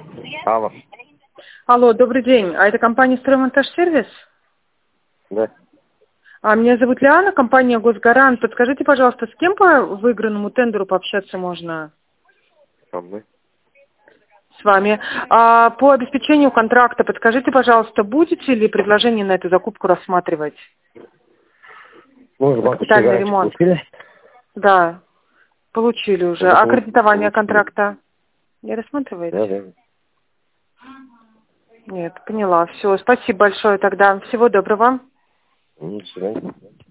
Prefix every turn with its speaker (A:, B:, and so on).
A: Алло.
B: Алло, добрый день. А это компания «Строймонтажсервис»?
A: Да.
B: Меня зовут Лиана, компания «Госгарант». Подскажите, пожалуйста, с кем по выигранному тендеру пообщаться можно?
A: Со мной.
B: С вами. По обеспечению контракта подскажите, пожалуйста, будете ли предложение на эту закупку рассматривать?
A: Ну, банковскую
B: Капитальный
A: гарантию
B: ремонт.
A: получили?
B: Да, получили уже.
A: Да,
B: А кредитование
A: получили.
B: контракта не рассматриваете?
A: Да, да.
B: Нет, поняла. Все, спасибо большое тогда. Всего доброго.
A: Ну, до свидания.